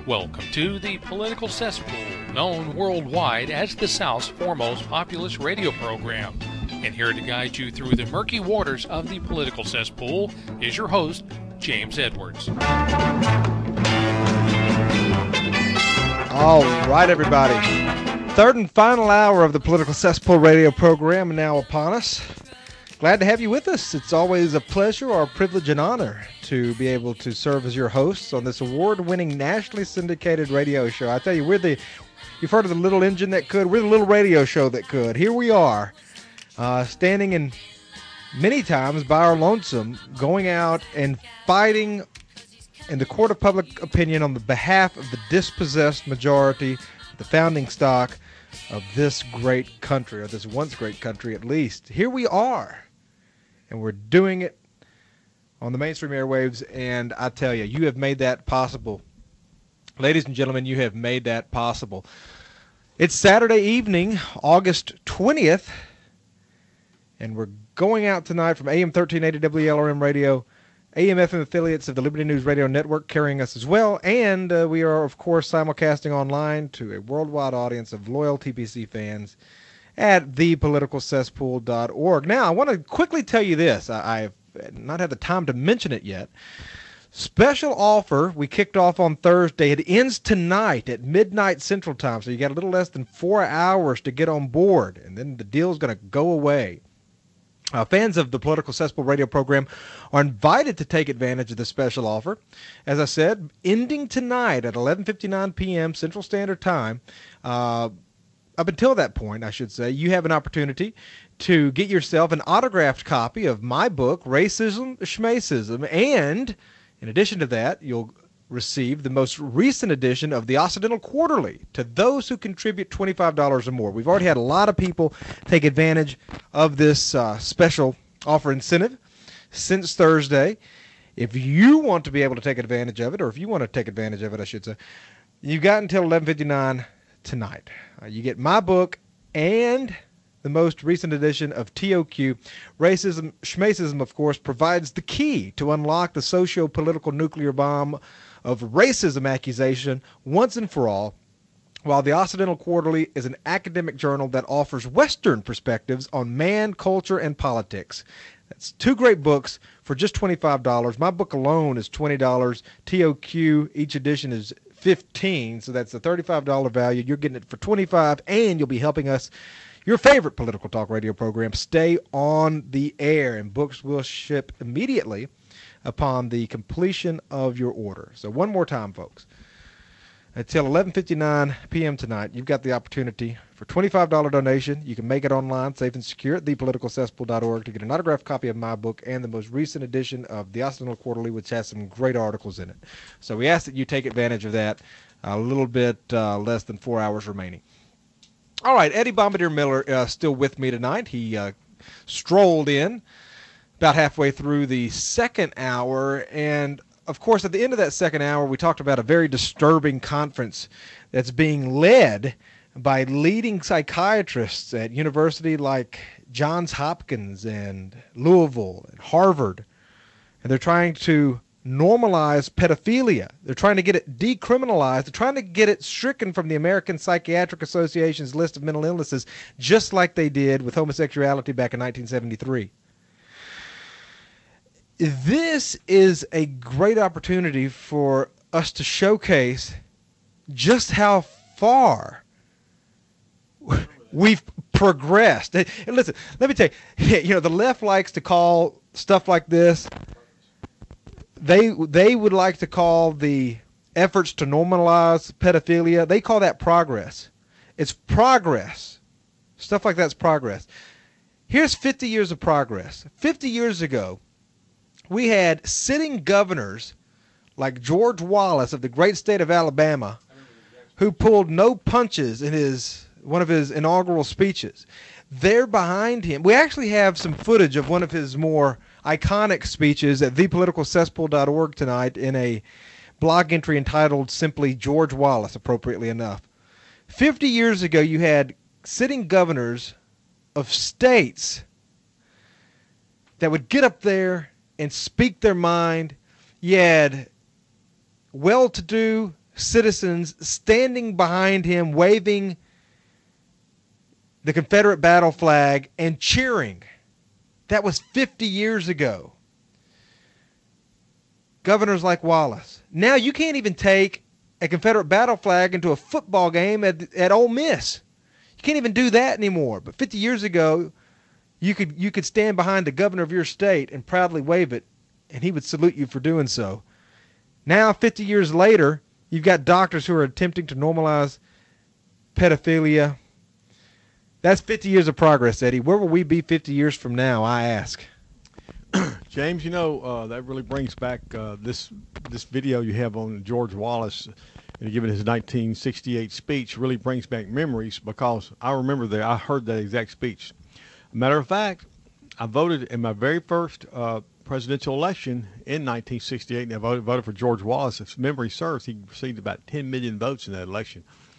Welcome to the Political Cesspool, known worldwide as the South's foremost populist radio program. And here to guide you through the murky waters of the political cesspool is your host, James Edwards. All right, everybody. Third and final hour of the Political Cesspool radio program now upon us. Glad to have you with us. It's always a pleasure or a privilege and honor to be able to serve as your hosts on this award-winning, nationally syndicated radio show. I tell you, you've heard of the little engine that could. We're the little radio show that could. Here we are, standing in many times by our lonesome, going out and fighting in the court of public opinion on the behalf of the dispossessed majority, the founding stock of this great country, or this once great country at least. Here we are, and we're doing it on the mainstream airwaves, and I tell you, you have made that possible. Ladies and gentlemen, you have made that possible. It's Saturday evening, August 20th, and we're going out tonight from AM 1380 WLRM Radio, AM FM affiliates of the Liberty News Radio Network carrying us as well, and we are, of course, simulcasting online to a worldwide audience of loyal TPC fans at thepoliticalcesspool.org. Now, I want to quickly tell you this. I've not had the time to mention it yet. Special offer we kicked off on Thursday. It ends tonight at midnight Central Time, so you got a little less than 4 hours to get on board, and then the deal's going to go away. Fans of the Political Cesspool radio program are invited to take advantage of this special offer. As I said, ending tonight at 11:59 p.m. Central Standard Time. Up until that point, I should say, you have an opportunity to get yourself an autographed copy of my book, Racism, Schmacism, and in addition to that, you'll receive the most recent edition of the Occidental Quarterly to those who contribute $25 or more. We've already had a lot of people take advantage of this special offer incentive since Thursday. If you want to be able to take advantage of it, or if you want to take advantage of it, I should say, you've got until 11:59 tonight. You get my book and the most recent edition of TOQ. Racism, Schmacism, of course, provides the key to unlock the socio-political nuclear bomb of racism accusation once and for all, while the Occidental Quarterly is an academic journal that offers Western perspectives on man, culture, and politics. That's two great books for just $25. My book alone is $20. TOQ, each edition is $15, so that's a $35 value. You're getting it for $25, and you'll be helping us, your favorite political talk radio program, stay on the air, and books will ship immediately upon the completion of your order. So one more time, folks. Until 11:59 p.m. tonight, you've got the opportunity for $25 donation. You can make it online, safe and secure, at thepoliticalcesspool.org to get an autographed copy of my book and the most recent edition of the Occidental Quarterly, which has some great articles in it. So we ask that you take advantage of that. A little bit less than 4 hours remaining. All right, Eddie Bombardier Miller still with me tonight. He strolled in about halfway through the second hour, and of course at the end of that second hour we talked about a very disturbing conference that's being led by leading psychiatrists at universities like Johns Hopkins and Louisville and Harvard, and they're trying to normalize pedophilia. They're trying to get it decriminalized. They're trying to get it stricken from the American Psychiatric Association's list of mental illnesses, just like they did with homosexuality back in 1973. This is a great opportunity for us to showcase just how far we've progressed. And listen, let me tell you, the left likes to call stuff like this, they would like to call the efforts to normalize pedophilia, they call that progress. It's progress. Stuff like that's progress. Here's 50 years of progress. 50 years ago, we had sitting governors like George Wallace of the great state of Alabama who pulled no punches in one of his inaugural speeches. There behind him, we actually have some footage of one of his more iconic speeches at thepoliticalcesspool.org tonight in a blog entry entitled simply George Wallace, appropriately enough. 50 years ago, you had sitting governors of states that would get up there and speak their mind. You had well-to-do citizens standing behind him, waving the Confederate battle flag and cheering. That was 50 years ago. Governors like Wallace. Now you can't even take a Confederate battle flag into a football game at Ole Miss. You can't even do that anymore. But 50 years ago, you could stand behind the governor of your state and proudly wave it, and he would salute you for doing so. Now, 50 years later, you've got doctors who are attempting to normalize pedophilia. That's 50 years of progress, Eddie. Where will we be 50 years from now, I ask? James, that really brings back this video you have on George Wallace giving his 1968 speech. Really brings back memories, because I remember that I heard that exact speech. Matter of fact, I voted in my very first presidential election in 1968, and I voted for George Wallace. If memory serves, he received about 10 million votes in that election.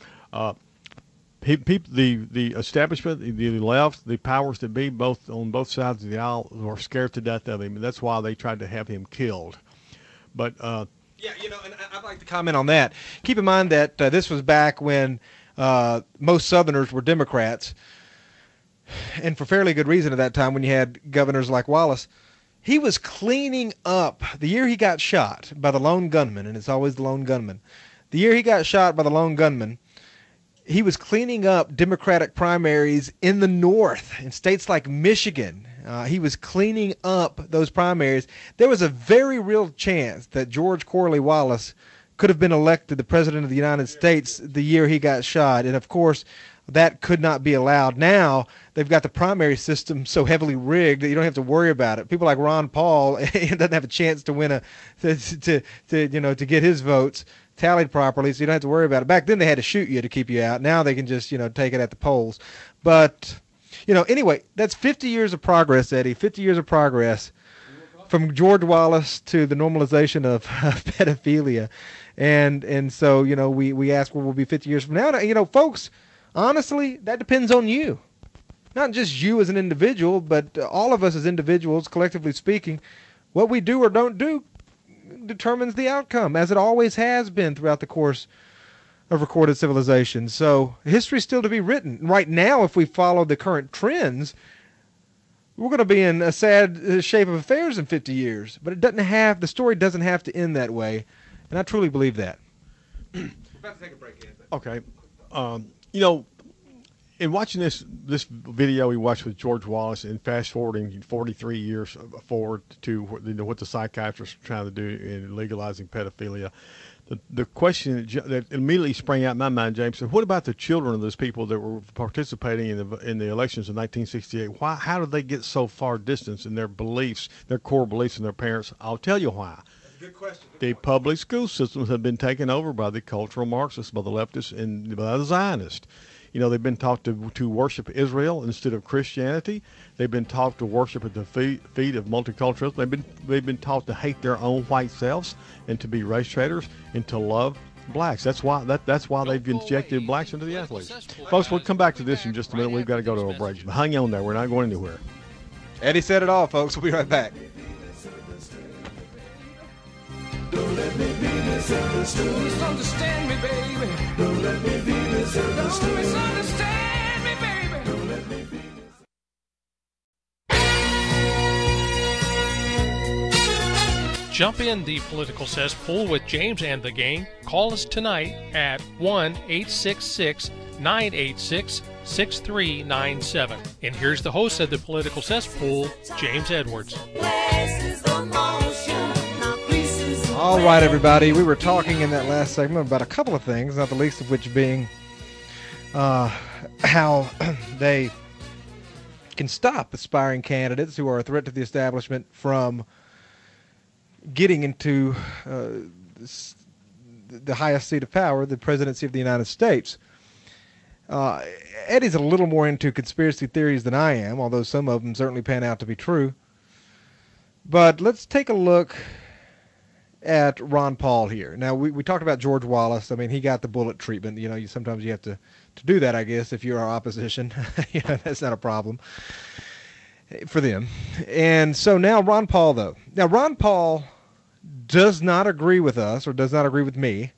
The establishment, the left, the powers that be, on both sides of the aisle, were scared to death of him, and that's why they tried to have him killed. But yeah, and I'd like to comment on that. Keep in mind that this was back when most Southerners were Democrats, and for fairly good reason at that time, when you had governors like Wallace. He was cleaning up the year he got shot by the lone gunman, and it's always the lone gunman. The year he got shot by the lone gunman, he was cleaning up Democratic primaries in the North, in states like Michigan. He was cleaning up those primaries. There was a very real chance that George Corley Wallace could have been elected the President of the United States the year he got shot. And, of course, that could not be allowed. Now they've got the primary system so heavily rigged that you don't have to worry about it. People like Ron Paul doesn't have a chance to win to get his votes tallied properly, so you don't have to worry about it. Back then they had to shoot you to keep you out. Now they can just take it at the polls. But anyway, that's 50 years of progress, Eddie. 50 years of progress from George Wallace to the normalization of pedophilia, and so we ask where we'll be 50 years from now. Folks. Honestly, that depends on you. Not just you as an individual, but all of us as individuals, collectively speaking. What we do or don't do determines the outcome, as it always has been throughout the course of recorded civilization. So history's still to be written. Right now, if we follow the current trends, we're going to be in a sad shape of affairs in 50 years. But the story doesn't have to end that way, and I truly believe that. We're about to take a break, Anthony. Okay. In watching this video we watched with George Wallace, and fast forwarding 43 years forward to what the psychiatrists are trying to do in legalizing pedophilia, the question that immediately sprang out in my mind, James, is what about the children of those people that were participating in the elections of 1968? How did they get so far distance in their beliefs, their core beliefs, and their parents? I'll tell you why. Good question. The public school systems have been taken over by the cultural Marxists, by the leftists, and by the Zionists. They've been taught to worship Israel instead of Christianity. They've been taught to worship at the feet of multiculturalism. They've been taught to hate their own white selves and to be race traitors and to love blacks. That's why they've injected blacks into the athletes. Folks, we'll come back to this in just a minute. We've got to go to a break. Hang on there. We're not going anywhere. Eddie said it all, folks. We'll be right back. Don't let me be misunderstood. Misunderstand me, baby. Don't let me be misunderstood. Don't misunderstand me, baby. Don't let me be misunderstood. Jump in the political cesspool with James and the gang. Call us tonight at 1-866-986-6397. And here's the host of the political cesspool, James Edwards. All right, everybody. We were talking in that last segment about a couple of things, not the least of which being how they can stop aspiring candidates who are a threat to the establishment from getting into the highest seat of power, the presidency of the United States. Eddie's a little more into conspiracy theories than I am, although some of them certainly pan out to be true. But let's take a look at Ron Paul here. Now, we talked about George Wallace. I mean, he got the bullet treatment. Sometimes you have to do that, I guess, if you're our opposition. That's not a problem for them. And so now Ron Paul, though. Now, Ron Paul does not agree with us, or does not agree with me,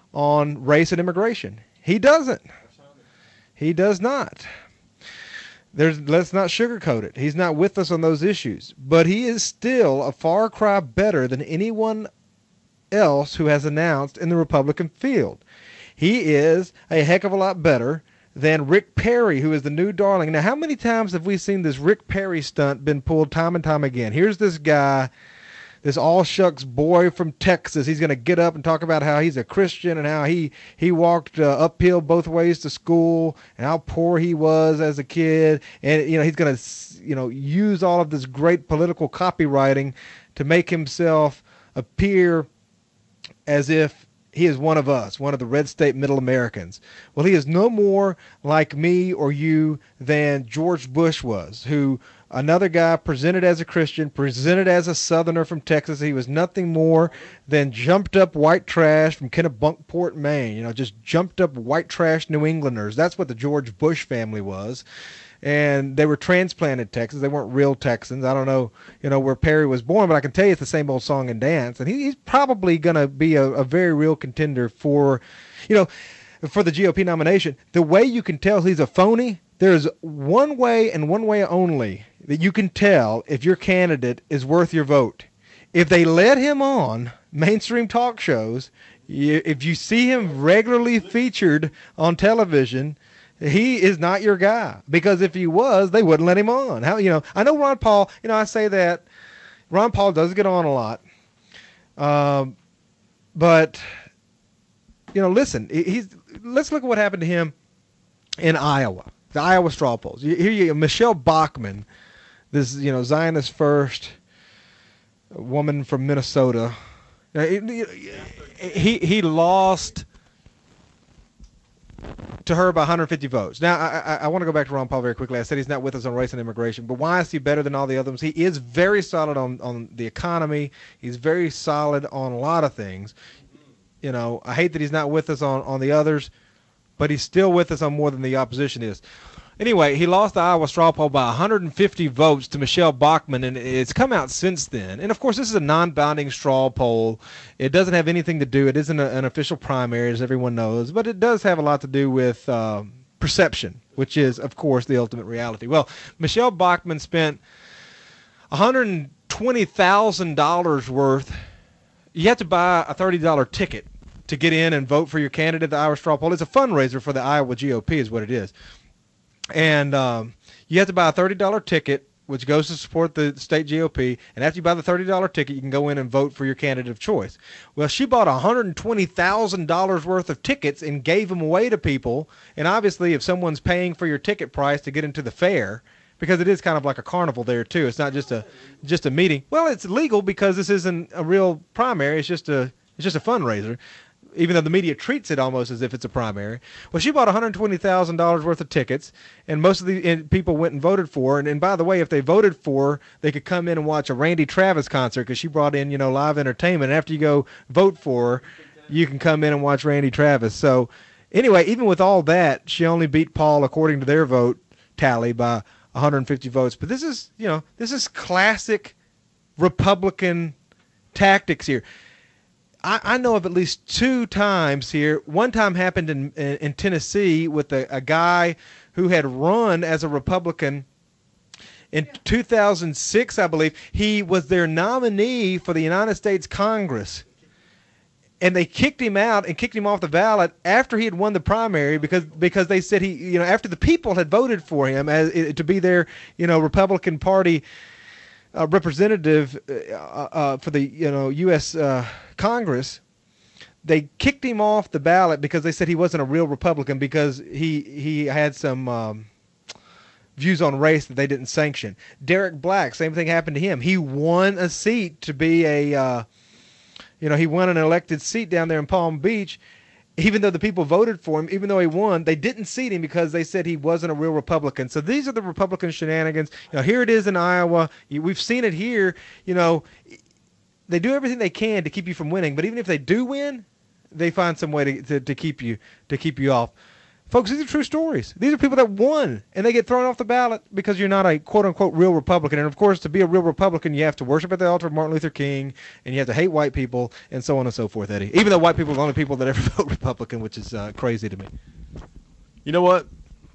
on race and immigration. He doesn't. He does not. Let's not sugarcoat it. He's not with us on those issues. But he is still a far cry better than anyone else who has announced in the Republican field. He is a heck of a lot better than Rick Perry, who is the new darling. Now, how many times have we seen this Rick Perry stunt been pulled time and time again? Here's this guy, this all-shucks boy from Texas. He's going to get up and talk about how he's a Christian and how he walked uphill both ways to school and how poor he was as a kid. And, he's going to, use all of this great political copywriting to make himself appear as if he is one of us, one of the red state middle Americans. Well, he is no more like me or you than George Bush was, who another guy presented as a Christian, presented as a Southerner from Texas. He was nothing more than jumped up white trash from Kennebunkport, Maine. Just jumped up white trash New Englanders. That's what the George Bush family was. And they were transplanted Texans. They weren't real Texans. I don't know, where Perry was born, but I can tell you it's the same old song and dance. And he's probably going to be a very real contender for the GOP nomination. The way you can tell he's a phony, there's one way and one way only that you can tell if your candidate is worth your vote. If they let him on mainstream talk shows, if you see him regularly featured on television, he is not your guy, because if he was, they wouldn't let him on. I know Ron Paul, I say that Ron Paul does get on a lot. But listen, let's look at what happened to him in Iowa, the Iowa straw polls. Here you Michelle Bachmann, this, Zionist first woman from Minnesota. He lost to her by 150 votes. Now, I want to go back to Ron Paul very quickly. I said he's not with us on race and immigration, but why is he better than all the others? He is very solid on the economy. He's very solid on a lot of things. I hate that he's not with us on the others, but he's still with us on more than the opposition is. Anyway, he lost the Iowa straw poll by 150 votes to Michelle Bachmann, and it's come out since then. And, of course, this is a non-binding straw poll. It doesn't have anything to do. It isn't an official primary, as everyone knows, but it does have a lot to do with perception, which is, of course, the ultimate reality. Well, Michelle Bachmann spent $120,000 worth. You have to buy a $30 ticket to get in and vote for your candidate at the Iowa straw poll. It's a fundraiser for the Iowa GOP is what it is. And you have to buy a $30 ticket, which goes to support the state GOP. And after you buy the $30 ticket, you can go in and vote for your candidate of choice. Well, she bought $120,000 worth of tickets and gave them away to people. And obviously, if someone's paying for your ticket price to get into the fair, because it is kind of like a carnival there too. It's not just a meeting. Well, it's legal because this isn't a real primary. It's just a fundraiser, even though the media treats it almost as if it's a primary. Well, she bought $120,000 worth of tickets, and most of the people went and voted for her. And by the way, if they voted for her, they could come in and watch a Randy Travis concert because she brought in, live entertainment. And after you go vote for her, you can come in and watch Randy Travis. So anyway, even with all that, she only beat Paul, according to their vote tally, by 150 votes. But this is classic Republican tactics here. I know of at least two times here. One time happened in Tennessee with a guy who had run as a Republican in 2006, I believe. He was their nominee for the United States Congress. And they kicked him out and kicked him off the ballot after he had won the primary because they said after the people had voted for him to be their, Republican Party representative for the U.S. Congress, they kicked him off the ballot because they said he wasn't a real Republican because he had some views on race that they didn't sanction. Derek Black, same thing happened to him. He won a seat to be he won an elected seat down there in Palm Beach. Even though the people voted for him, even though he won, they didn't seat him because they said he wasn't a real Republican. So these are the Republican shenanigans. Here it is in Iowa. We've seen it here. They do everything they can to keep you from winning. But even if they do win, they find some way to keep you off. Folks, these are true stories. These are people that won, and they get thrown off the ballot because you're not a quote-unquote real Republican. And, of course, to be a real Republican, you have to worship at the altar of Martin Luther King, and you have to hate white people, and so on and so forth, Eddie. Even though white people are the only people that ever vote Republican, which is crazy to me. You know what?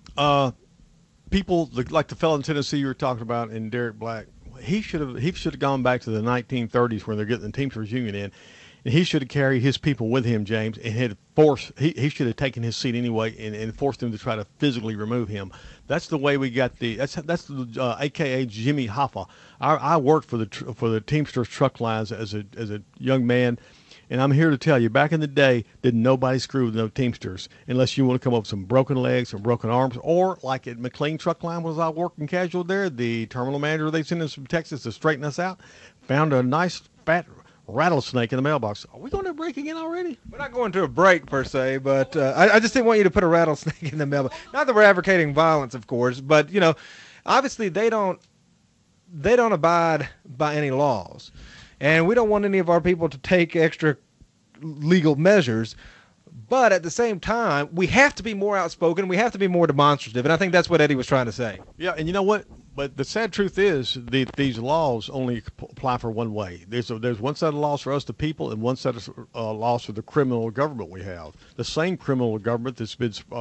People like the fellow in Tennessee you were talking about, and Derek Black, he should have gone back to the 1930s when they're getting the Teamsters Union in. And he should have carried his people with him, James, and he should have taken his seat anyway and forced them to try to physically remove him. That's the way we got that's the AKA Jimmy Hoffa. I worked for the Teamsters truck lines as a young man, and I'm here to tell you, back in the day, didn't nobody screw with no Teamsters unless you want to come up with some broken legs or broken arms, or like at McLean Truck Line was I working casual there, the terminal manager they sent us from Texas to straighten us out, found a nice fat rattlesnake in the mailbox. Are we going to break again already? We're not going to a break per se, but I just didn't want you to put a rattlesnake in the mailbox. Not that we're advocating violence, of course, but obviously they don't abide by any laws, and we don't want any of our people to take extra legal measures. But at the same time, we have to be more outspoken. We have to be more demonstrative, and I think that's what Eddie was trying to say. Yeah, and you know what? But the sad truth is these laws only apply for one way. There's one set of laws for us, the people, and one set of laws for the criminal government we have. The same criminal government that's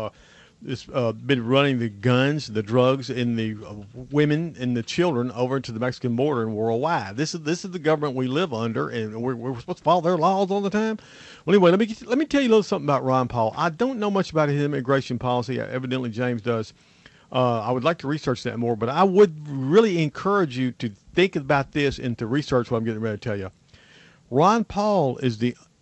been running the guns, the drugs, and the women and the children over into the Mexican border and worldwide. This is the government we live under, and we're supposed to follow their laws all the time. Well, anyway, let me tell you a little something about Ron Paul. I don't know much about his immigration policy. Evidently, James does. I would like to research that more, but I would really encourage you to think about this and to research what I'm getting ready to tell you. Ron Paul is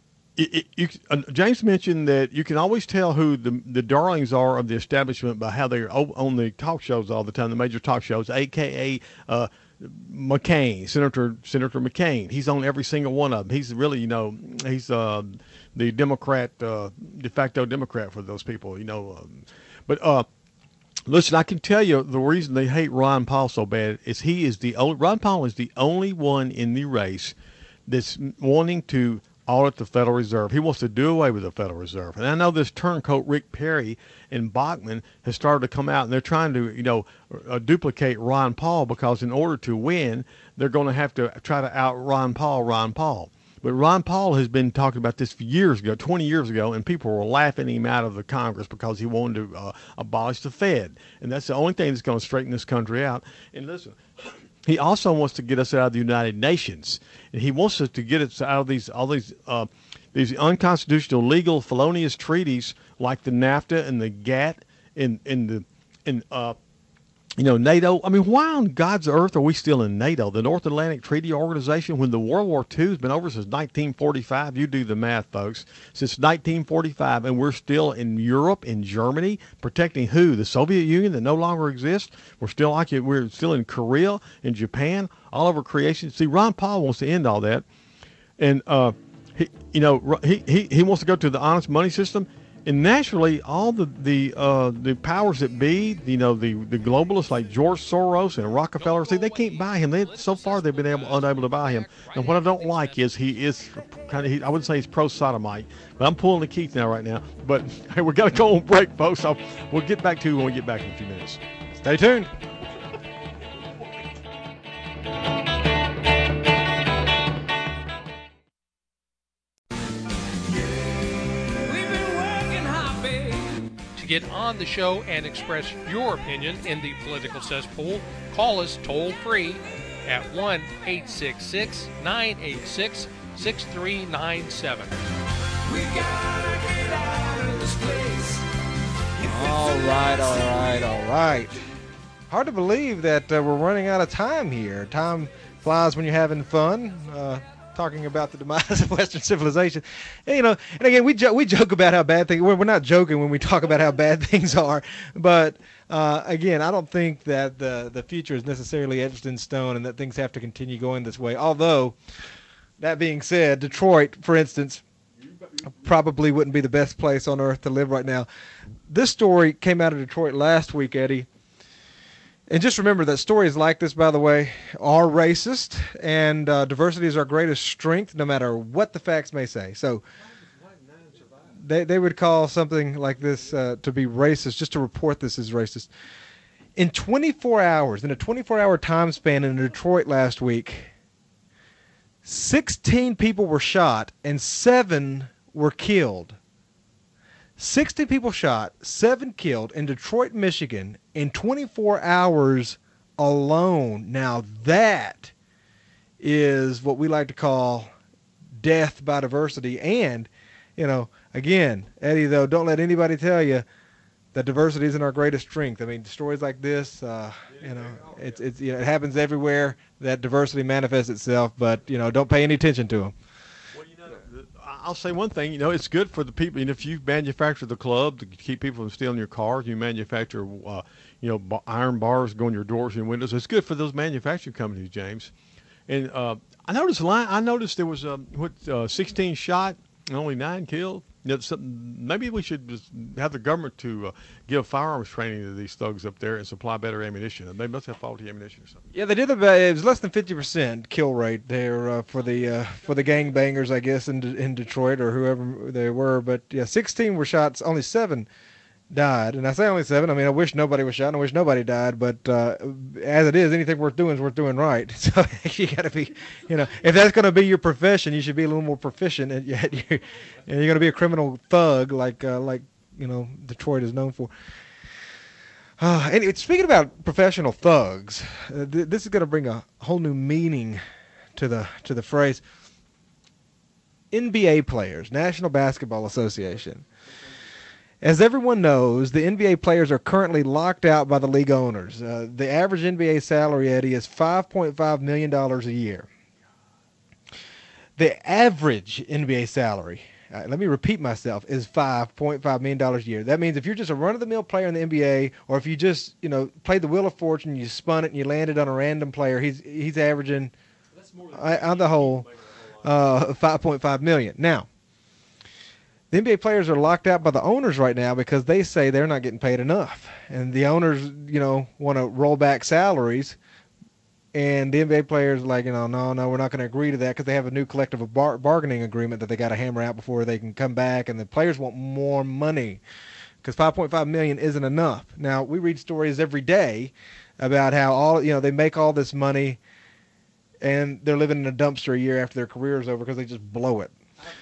James mentioned that you can always tell who the darlings are of the establishment by how they're on the talk shows all the time, the major talk shows, a.k.a. McCain, Senator McCain. He's on every single one of them. He's really, he's the Democrat, de facto Democrat for those people, but listen, I can tell you the reason they hate Ron Paul so bad is Ron Paul is the only one in the race that's wanting to audit the Federal Reserve. He wants to do away with the Federal Reserve. And I know this turncoat Rick Perry and Bachman has started to come out, and they're trying to, duplicate Ron Paul, because in order to win, they're going to have to try to out Ron Paul. But Ron Paul has been talking about this for years ago, 20 years ago, and people were laughing him out of the Congress because he wanted to abolish the Fed. And that's the only thing that's going to straighten this country out. And listen, he also wants to get us out of the United Nations. And he wants us to get us out of all these unconstitutional, legal, felonious treaties like the NAFTA and the GATT and NATO. I mean, why on God's earth are we still in NATO, the North Atlantic Treaty Organization, when the World War II has been over since 1945? You do the math, folks. Since 1945, and we're still in Europe, in Germany, protecting who? The Soviet Union that no longer exists? We're still in Korea, in Japan, all over creation. See, Ron Paul wants to end all that, and he wants to go to the honest money system. And naturally, all the powers that be, the globalists like George Soros and Rockefeller, see, they can't buy him. So far, they've been unable to buy him. And what I don't like is he is I wouldn't say he's pro-sodomite, but I'm pulling the Keith right now. But hey, we got to go on break, folks. We'll get back to you when we get back in a few minutes. Stay tuned. To get on the show and express your opinion in the political cesspool, call us toll free at 1-866-986-6397. We gotta get out of this place. All right. Hard to believe that we're running out of time here. Time flies when you're having fun. Talking about the demise of Western civilization, and again, we joke about how bad things. We're not joking when we talk about how bad things are, but again, I don't think that the future is necessarily etched in stone, and that things have to continue going this way. Although, that being said, Detroit, for instance, probably wouldn't be the best place on earth to live right now. This story came out of Detroit last week, Eddie. And just remember that stories like this, by the way, are racist, and diversity is our greatest strength, no matter what the facts may say. So, they would call something like this to be racist, just to report this as racist. In 24 hours, in a 24-hour time span in Detroit last week, 16 people were shot and 7 were killed. 60 people shot, 7 killed in Detroit, Michigan in 24 hours alone. Now that is what we like to call death by diversity. And, again, Eddie, though, don't let anybody tell you that diversity isn't our greatest strength. I mean, stories like this, it happens everywhere that diversity manifests itself, but, don't pay any attention to them. Well, I'll say one thing, it's good for the people. If you manufacture the club to keep people from stealing your cars, you manufacture, iron bars going your doors and windows. It's good for those manufacturing companies, James. And I noticed there was 16 shot and only 9 killed. Maybe we should just have the government to give firearms training to these thugs up there and supply better ammunition. They must have faulty ammunition or something. Yeah, they did. It was less than 50% kill rate there for the gangbangers, I guess, in Detroit or whoever they were. But yeah, 16 were shot. Only 7 died. And I say only 7. I mean, I wish nobody was shot and I wish nobody died. But as it is, anything worth doing is worth doing right. So you got to be, if that's going to be your profession, you should be a little more proficient. And you're going to be a criminal thug like Detroit is known for. And speaking about professional thugs, this is going to bring a whole new meaning to the phrase. NBA players, National Basketball Association. As everyone knows, the NBA players are currently locked out by the league owners. The average NBA salary, Eddie, is $5.5 million a year. The average NBA salary, let me repeat myself, is $5.5 million a year. That means if you're just a run-of-the-mill player in the NBA, or if you just, played the Wheel of Fortune, you spun it and you landed on a random player, he's averaging, on the whole, $5.5 million. Now, the NBA players are locked out by the owners right now because they say they're not getting paid enough. And the owners, want to roll back salaries. And the NBA players are like, no, we're not going to agree to that because they have a new collective bargaining agreement that they got to hammer out before they can come back. And the players want more money because $5.5 million isn't enough. Now, we read stories every day about how they make all this money and they're living in a dumpster a year after their career is over because they just blow it.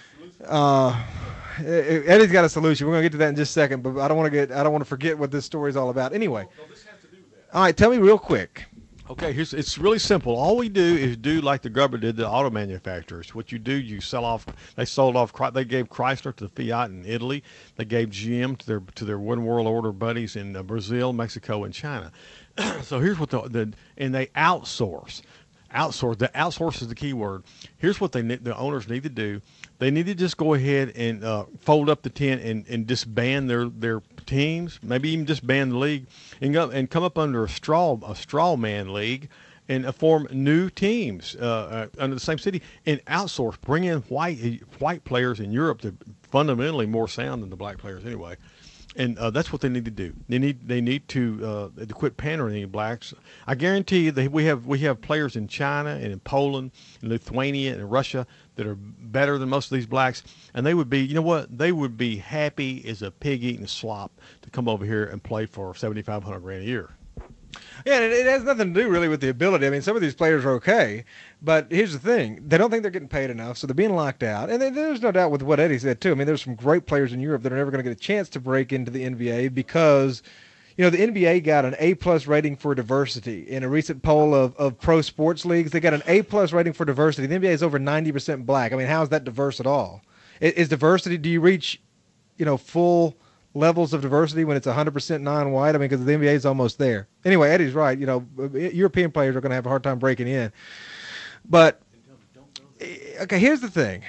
Eddie's got a solution. We're going to get to that in just a second, but I don't want to forget what this story is all about. Anyway, all right, tell me real quick. Okay, it's really simple. All we do is do like the government did the auto manufacturers. What you do, you sell off. They sold off. They gave Chrysler to the Fiat in Italy. They gave GM to their One World Order buddies in Brazil, Mexico, and China. So here's what and they outsource. The outsource is the key word. Here's what the owners need to do. They need to just go ahead and fold up the tent and disband their teams, maybe even disband the league, and come up under a straw man league, and form new teams under the same city and outsource. Bring in white players in Europe that are fundamentally more sound than the black players anyway. And that's what they need to do. They need to quit pandering to blacks. I guarantee you that we have players in China and in Poland and Lithuania and Russia that are better than most of these blacks, and they would be, they would be happy as a pig eating slop to come over here and play for $7,500 a year. Yeah, and it has nothing to do really with the ability. I mean, some of these players are okay, but here's the thing. They don't think they're getting paid enough, so they're being locked out. And there's no doubt with what Eddie said, too. I mean, there's some great players in Europe that are never going to get a chance to break into the NBA because, the NBA got an A-plus rating for diversity. In a recent poll of pro sports leagues, they got an A-plus rating for diversity. The NBA is over 90% black. I mean, how is that diverse at all? Is diversity, do you reach, full levels of diversity when it's 100% non-white? I mean, because the NBA is almost there. Anyway, Eddie's right. European players are going to have a hard time breaking in. But, okay, here's the thing.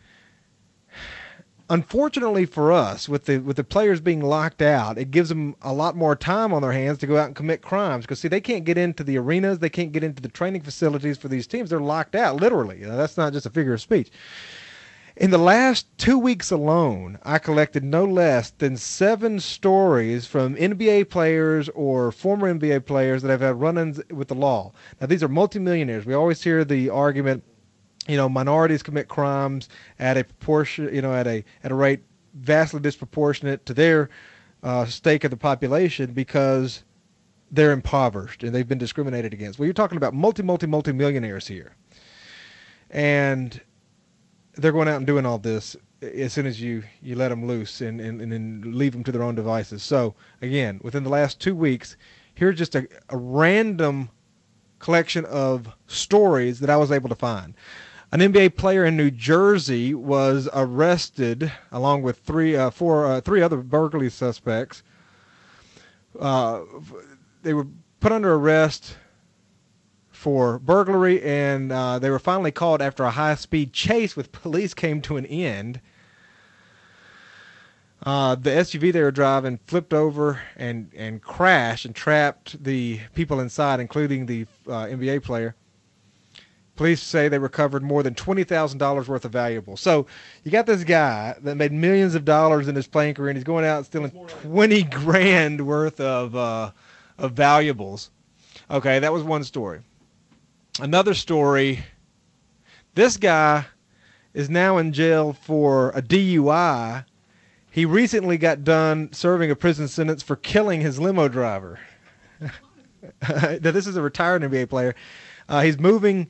Unfortunately for us, with the players being locked out, it gives them a lot more time on their hands to go out and commit crimes. Because, see, they can't get into the arenas. They can't get into the training facilities for these teams. They're locked out, literally. That's not just a figure of speech. In the last 2 weeks alone, I collected no less than 7 stories from NBA players or former NBA players that have had run-ins with the law. Now, these are multimillionaires. We always hear the argument, minorities commit crimes at a proportion, at a rate vastly disproportionate to their stake of the population because they're impoverished and they've been discriminated against. Well, you're talking about multi-millionaires here. And they're going out and doing all this as soon as you let them loose and then leave them to their own devices. So, again, within the last 2 weeks, here's just a random collection of stories that I was able to find. An NBA player in New Jersey was arrested along with three other burglary suspects. They were put under arrest for burglary, and they were finally caught after a high-speed chase with police came to an end. The SUV they were driving flipped over and crashed and trapped the people inside, including the NBA player. Police say they recovered more than $20,000 worth of valuables. So you got this guy that made millions of dollars in his playing career, and he's going out and stealing 20 grand worth of valuables. Okay, that was one story. Another story, this guy is now in jail for a DUI. He recently got done serving a prison sentence for killing his limo driver. Now, this is a retired NBA player. He's moving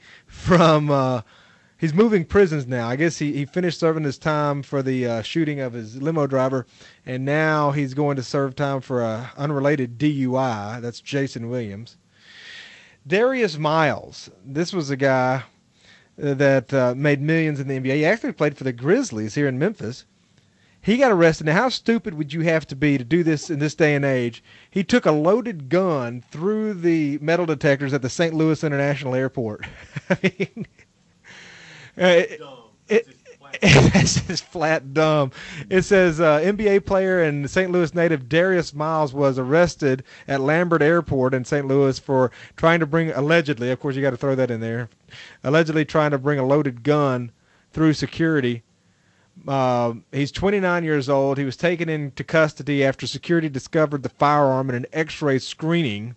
prisons now. I guess he finished serving his time for the shooting of his limo driver, and now he's going to serve time for a unrelated DUI. That's Jason Williams. Darius Miles. This was a guy that made millions in the NBA. He actually played for the Grizzlies here in Memphis. He got arrested. Now, how stupid would you have to be to do this in this day and age? He took a loaded gun through the metal detectors at the St. Louis International Airport. I mean, it's just flat dumb. It says NBA player and St. Louis native Darius Miles was arrested at Lambert Airport in St. Louis for trying to bring, allegedly, of course you got to throw that in there, allegedly trying to bring a loaded gun through security. He's 29 years old. He was taken into custody after security discovered the firearm in an X-ray screening.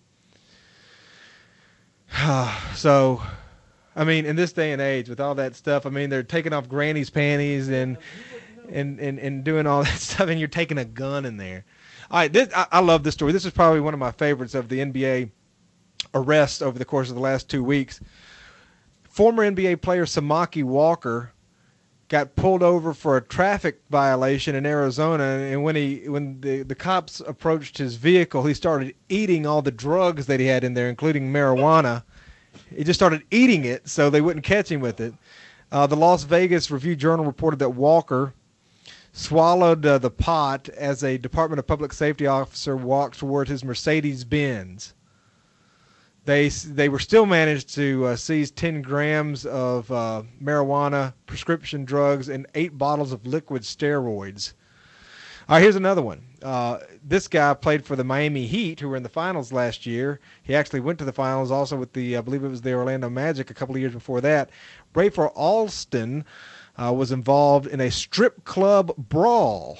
So, I mean, in this day and age, with all that stuff, I mean, they're taking off granny's panties and doing all that stuff, and you're taking a gun in there. All right, I love this story. This is probably one of my favorites of the NBA arrests over the course of the last 2 weeks. Former NBA player Samaki Walker got pulled over for a traffic violation in Arizona, and when the cops approached his vehicle, he started eating all the drugs that he had in there, including marijuana. He just started eating it so they wouldn't catch him with it. The Las Vegas Review-Journal reported that Walker swallowed the pot as a Department of Public Safety officer walked toward his Mercedes-Benz. They were still managed to seize 10 grams of marijuana, prescription drugs, and 8 bottles of liquid steroids. All right, here's another one. This guy played for the Miami Heat, who were in the finals last year. He actually went to the finals also with I believe it was the Orlando Magic a couple of years before that. Rafer Alston was involved in a strip club brawl.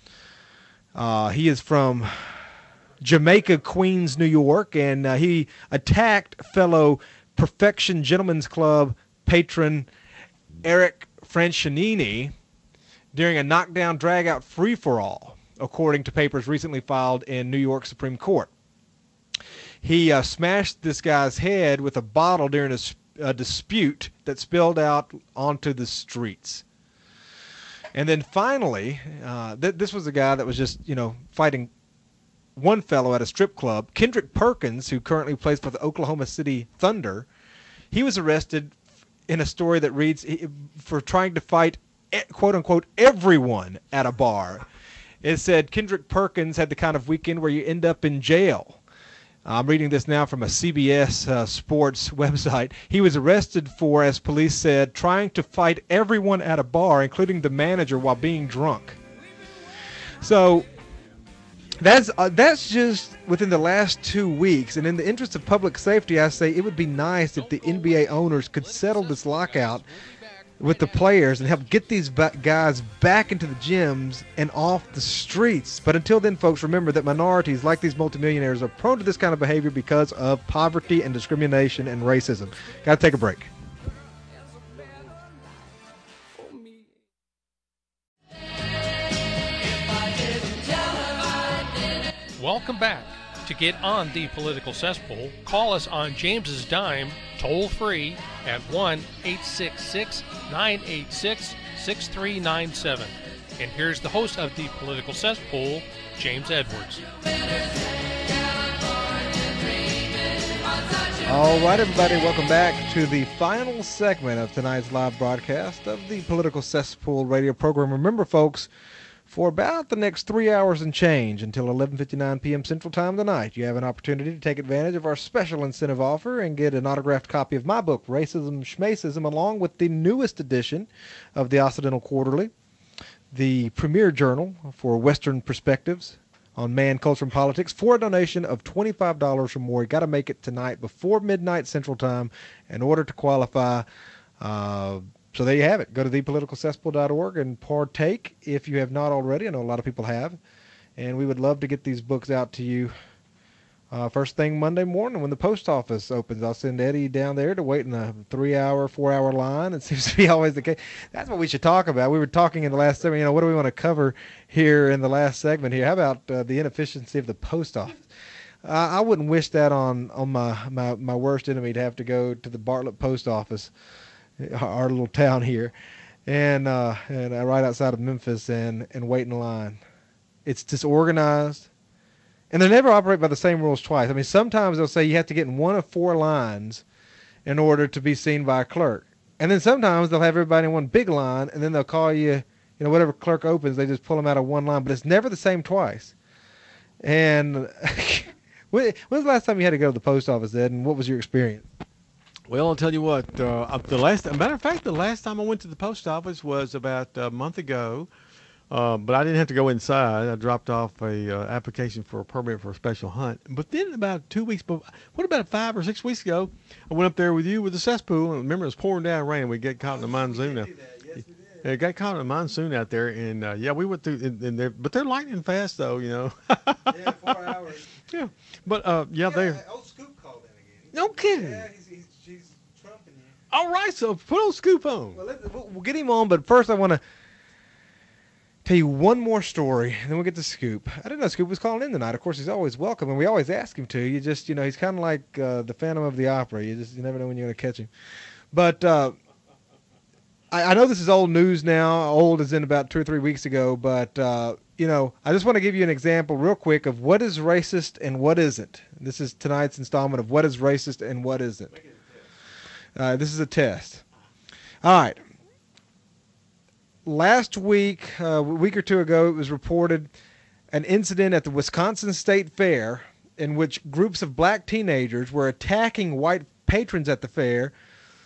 He is from Jamaica, Queens, New York, and he attacked fellow Perfection Gentlemen's Club patron Eric Francinini during a knockdown, drag-out free-for-all, according to papers recently filed in New York Supreme Court. He smashed this guy's head with a bottle during a dispute that spilled out onto the streets. And then finally, this was a guy that was just, fighting one fellow at a strip club. Kendrick Perkins, who currently plays for the Oklahoma City Thunder, he was arrested in a story that reads for trying to fight, quote-unquote, everyone at a bar. It said Kendrick Perkins had the kind of weekend where you end up in jail. I'm reading this now from a CBS sports website. He was arrested for, as police said, trying to fight everyone at a bar, including the manager, while being drunk. So that's just within the last 2 weeks. And in the interest of public safety, I say it would be nice if the NBA owners could settle this lockout with the players and help get these guys back into the gyms and off the streets. But until then, folks, remember that minorities like these multimillionaires are prone to this kind of behavior because of poverty and discrimination and racism. Got to take a break. Welcome back. To get on the political cesspool, call us on James's dime, toll free at 1-866-986-6397. And here's the host of the political cesspool, James Edwards. All right, everybody, welcome back to the final segment of tonight's live broadcast of the Political Cesspool radio program. Remember, folks, for about the next 3 hours and change until 11:59 p.m. Central Time tonight, you have an opportunity to take advantage of our special incentive offer and get an autographed copy of my book, Racism Schmacism, along with the newest edition of the Occidental Quarterly, the premier journal for Western perspectives on man, culture, and politics, for a donation of $25 or more. You got to make it tonight before midnight Central Time in order to qualify. So there you have it. Go to thepoliticalcesspool.org and partake if you have not already. I know a lot of people have. And we would love to get these books out to you first thing Monday morning when the post office opens. I'll send Eddie down there to wait in a 3-hour, 4-hour line. It seems to be always the case. That's what we should talk about. We were talking in the last segment, what do we want to cover here in the last segment here? How about the inefficiency of the post office? I wouldn't wish that on my worst enemy, to have to go to the Bartlett post office, our little town here, and right outside of Memphis, and wait in line. It's disorganized, and they never operate by the same rules twice. I mean, sometimes they'll say you have to get in one of 4 lines in order to be seen by a clerk, and then sometimes they'll have everybody in one big line, and then they'll call you, whatever clerk opens, they just pull them out of one line, but it's never the same twice. And when was the last time you had to go to the post office, Ed, and what was your experience? Well, I'll tell you what. Matter of fact, the last time I went to the post office was about a month ago, but I didn't have to go inside. I dropped off a application for a permit for a special hunt. But then about 2 weeks, about 5 or 6 weeks ago, I went up there with you with the cesspool. And remember, it was pouring down rain. We got caught in the monsoon. Yes, we did. It got caught in a monsoon out there, and we went through in there. But they're lightning fast, though. Yeah, 4 hours. Yeah, but they're. Old Scoop called in again. No kidding. Yeah, she's trumping you. All right, so put old Scoop on. Well, we'll get him on, but first I want to tell you one more story, and then we'll get to Scoop. I didn't know Scoop was calling in tonight. Of course, he's always welcome, and we always ask him to. You just, he's kind of like the Phantom of the Opera. You never know when you're going to catch him. But I know this is old news now. Old as in about 2 or 3 weeks ago, but I just want to give you an example real quick of what is racist and what isn't. This is tonight's installment of what is racist and what isn't. This is a test. All right. Last week, a week or two ago, it was reported an incident at the Wisconsin State Fair in which groups of black teenagers were attacking white patrons at the fair.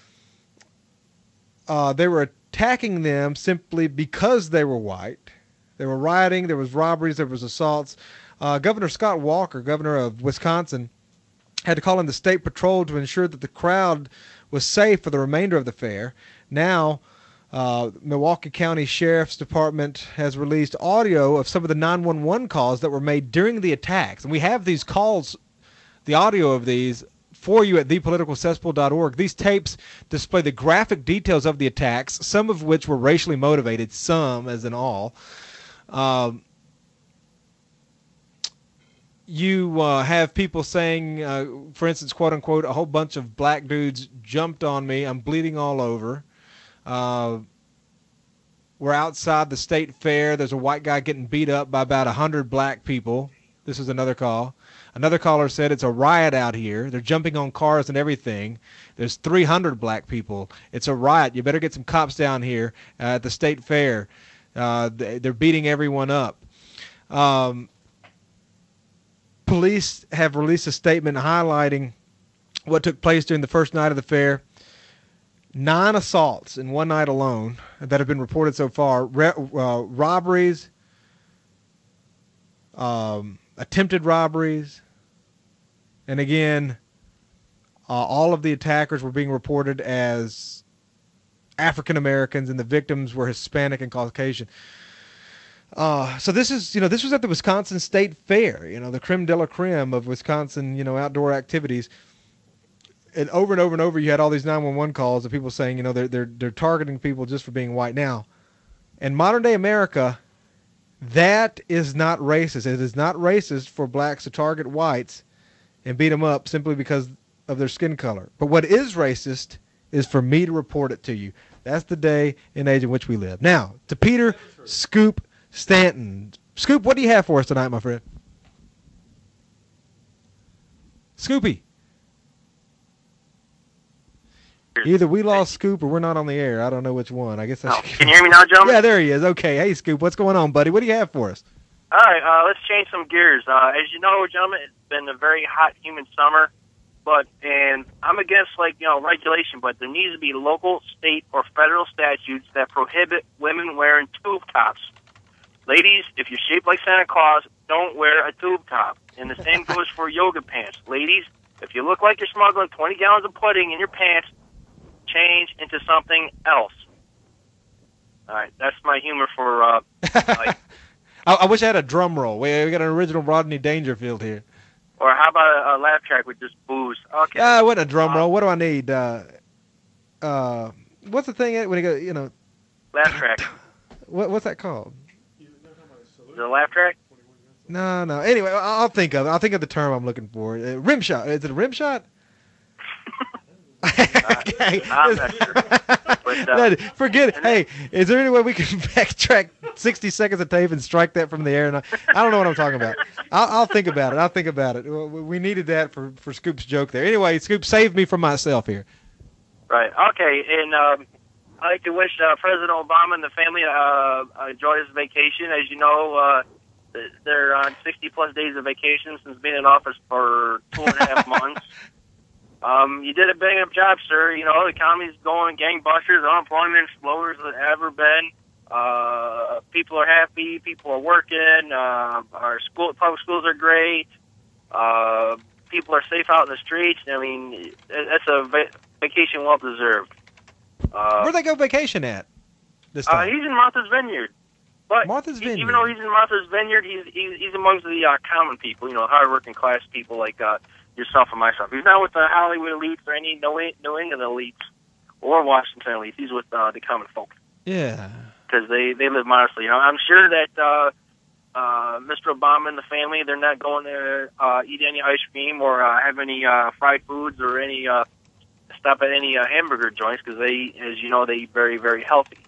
They were attacking them simply because they were white. They were rioting. There was robberies. There was assaults. Governor Scott Walker, governor of Wisconsin, had to call in the state patrol to ensure that the crowd was safe for the remainder of the fair. Now, Milwaukee County Sheriff's Department has released audio of some of the 911 calls that were made during the attacks. And we have these calls, the audio of these, for you at thepoliticalcesspool.org. These tapes display the graphic details of the attacks, some of which were racially motivated, some as in all. You have people saying, for instance, quote unquote, a whole bunch of black dudes jumped on me. I'm bleeding all over. We're outside the state fair. There's a white guy getting beat up by about 100 black people. This is another call. Another caller said it's a riot out here. They're jumping on cars and everything. There's 300 black people. It's a riot. You better get some cops down here at the state fair. They're beating everyone up. Police have released a statement highlighting what took place during the first night of the fair. 9 assaults in one night alone that have been reported so far. Robberies, attempted robberies, and again, all of the attackers were being reported as African Americans, and the victims were Hispanic and Caucasian. So this is, this was at the Wisconsin State Fair, the creme de la creme of Wisconsin, outdoor activities. And over, you had all these 911 calls of people saying, they're targeting people just for being white. Now, in modern day America, That is not racist. It is not racist for blacks to target whites and beat them up simply because of their skin color. But what is racist is for me to report it to you. That's the day and age in which we live. Now, to Peter Scoop Stanton. Scoop, what do you have for us tonight, my friend? Scoopy. Either we lost Scoop or we're not on the air. I don't know which one. I guess I should... Can you hear me now, gentlemen? Yeah, there he is. Okay. Hey, Scoop, what's going on, buddy? What do you have for us? All right, let's change some gears. As you know, gentlemen, it's been a very hot, humid summer, and I'm against, regulation, but there needs to be local, state, or federal statutes that prohibit women wearing tube tops. Ladies, if you're shaped like Santa Claus, don't wear a tube top. And the same goes for yoga pants. Ladies, if you look like you're smuggling 20 gallons of pudding in your pants, change into something else. All right, that's my humor for. I wish I had a drum roll. We got an original Rodney Dangerfield here. Or how about a laugh track with just booze? Okay. What a drum roll. What do I need? What's the thing when you go? Laugh track. What's that called? The laugh track. No. Anyway, I'll think of it. I'll think of the term I'm looking for. Rim shot. Is it a rim shot? Okay. I'm not sure. But, forget it. Hey, is there any way we can backtrack 60 seconds of tape and strike that from the air? I don't know what I'm talking about. I'll think about it. We needed that for Scoop's joke there. Anyway, Scoop saved me from myself here. Right. Okay. And I'd like to wish President Obama and the family a joyous vacation. As you know, they're on 60-plus days of vacation since being in office for 2.5 months. You did a bang-up job, sir. The economy's going gangbusters. Unemployment's lower than it's ever been. People are happy. People are working. Our public schools are great. People are safe out in the streets. I mean, that's a vacation well deserved. Where'd they go vacation at this time? He's in Martha's Vineyard. But Martha's Vineyard. Even though he's in Martha's Vineyard, he's amongst the common people, hard-working class people like yourself and myself. He's not with the Hollywood elites or any New England elites or Washington elites. He's with the common folk. Yeah. Because they live modestly. I'm sure that Mr. Obama and the family, they're not going to eat any ice cream or have any fried foods or any stop at any hamburger joints because they, as you know, they eat very, very healthy.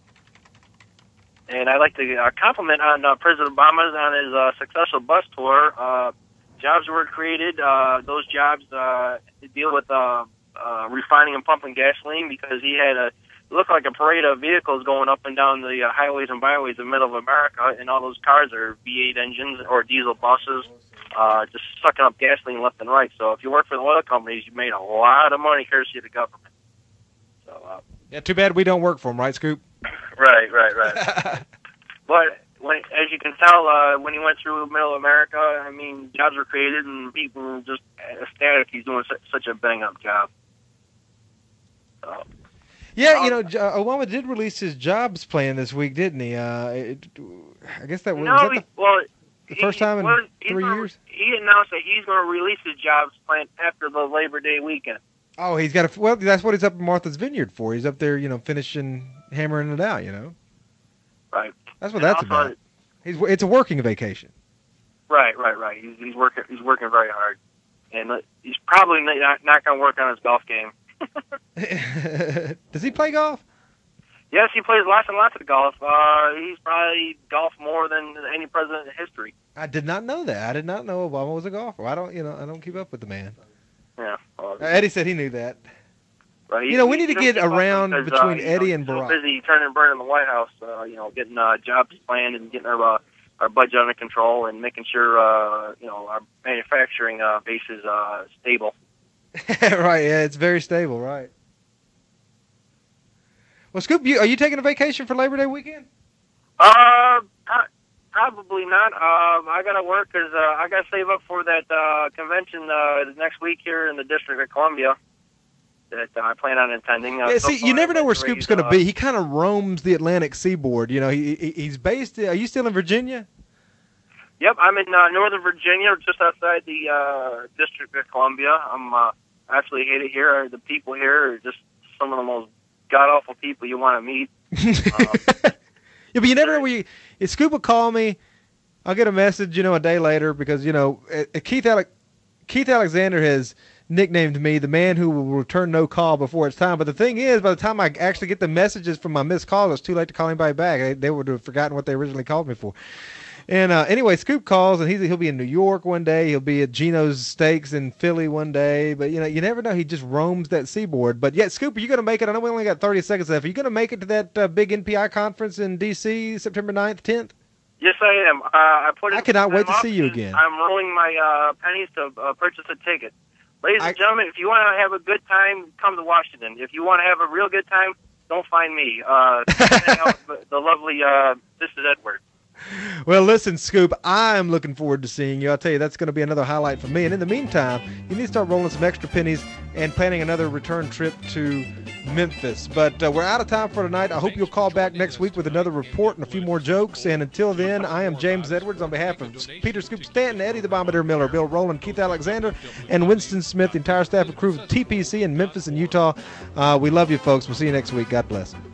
And I'd like to compliment on President Obama on his successful bus tour. Jobs were created. Those jobs deal with refining and pumping gasoline because he had it looked like a parade of vehicles going up and down the highways and byways in the middle of America, and all those cars are V8 engines or diesel buses, just sucking up gasoline left and right. So if you work for the oil companies, you made a lot of money courtesy of the government. So yeah, too bad we don't work for them, right, Scoop? Right. But as you can tell, when he went through middle America, I mean, jobs were created and people were just ecstatic he's doing such a bang-up job. So, yeah, Obama did release his jobs plan this week, didn't he? I guess that was, the first time in 3 years? He announced that he's going to release his jobs plan after the Labor Day weekend. Oh, he's got well, that's what he's up in Martha's Vineyard for. He's up there, finishing, hammering it out, Right. That's what that's about. It's a working vacation. Right. He's working very hard, and he's probably not going to work on his golf game. Does he play golf? Yes, he plays lots and lots of golf. He's probably golfed more than any president in history. I did not know that. I did not know Obama was a golfer. I don't keep up with the man. Yeah. Eddie said he knew that. Right. We need to get around between Eddie and Barack. He's busy turning and burning in the White House, getting jobs planned and getting our budget under control and making sure, our manufacturing base is stable. Right, yeah, it's very stable, right. Well, Scoop, are you taking a vacation for Labor Day weekend? Probably not. I got to work because I got to save up for that convention next week here in the District of Columbia that I plan on attending. You never know where Scoop's going to be. He kind of roams the Atlantic seaboard. He's based. Are you still in Virginia? Yep, I'm in Northern Virginia, just outside the District of Columbia. I'm actually hated here. The people here are just some of the most god-awful people you want to meet. Yeah, but you never know where Scoop will call me, I'll get a message, a day later because, Keith Alexander has nicknamed me the man who will return no call before it's time. But the thing is, by the time I actually get the messages from my missed calls, it's too late to call anybody back. They would have forgotten what they originally called me for. And anyway, Scoop calls, and he'll be in New York one day. He'll be at Gino's Steaks in Philly one day. But, you never know. He just roams that seaboard. But, Scoop, are you going to make it? I know we only got 30 seconds left. Are you going to make it to that big NPI conference in D.C. September 9th, 10th? Yes, I am. I cannot wait to see you again. I'm rolling my pennies to purchase a ticket. Ladies and gentlemen, if you want to have a good time, come to Washington. If you want to have a real good time, don't find me. The lovely Mrs. Edwards. Well, listen, Scoop, I'm looking forward to seeing you. I'll tell you, that's going to be another highlight for me. And in the meantime, you need to start rolling some extra pennies and planning another return trip to Memphis. But we're out of time for tonight. I hope you'll call back next week with another report and a few more jokes. And until then, I am James Edwards on behalf of Peter Scoop Stanton, Eddie the Bombardier Miller, Bill Rowland, Keith Alexander, and Winston Smith, the entire staff and crew of TPC in Memphis and Utah. We love you, folks. We'll see you next week. God bless.